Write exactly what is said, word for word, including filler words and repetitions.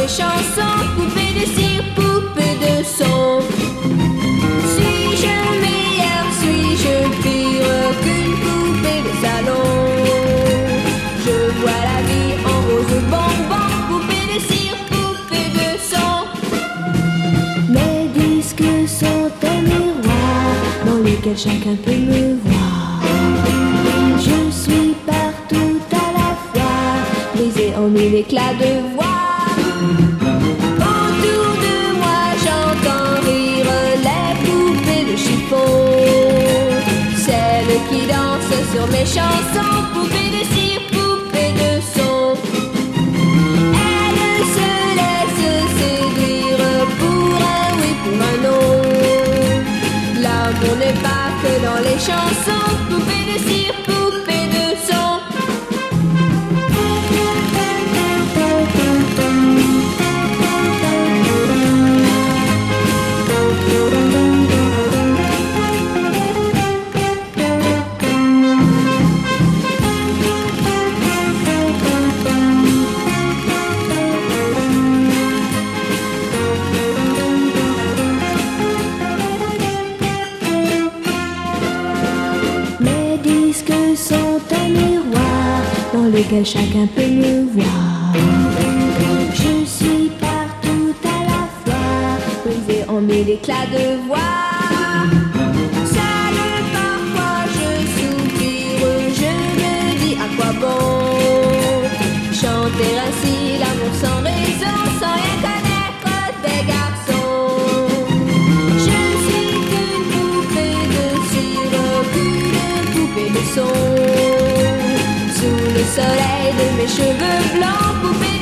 les chansons, poupée de cire, poupée de son. Suis-je meilleure, suis-je pire qu'une poupée de salon? Je vois la vie en rose bonbon, poupée de cire, poupée de son. Mes disques sont un miroir dans lequel chacun peut me voir. Je suis partout à la fois, brisée en mille éclats de voix. Autour de moi j'entends rire les poupées de chiffon, celles qui dansent sur mes chansons, poupées de cire, poupées de son. Elles se laissent séduire pour un oui, pour un non. L'amour n'est pas que dans les chansons, poupées de cire, poupées de son. Mes disques sont un miroir dans lequel chacun peut me voir. Je suis partout à la fois, brisée en mille éclats de voix. Seule parfois je soupire, je me dis à quoi bon chanter ainsi l'amour sans raison, sans rien connaître des garçons. Je ne suis qu'une poupée de cire, qu'une poupée de son. Sous le soleil de mes cheveux blancs, poupée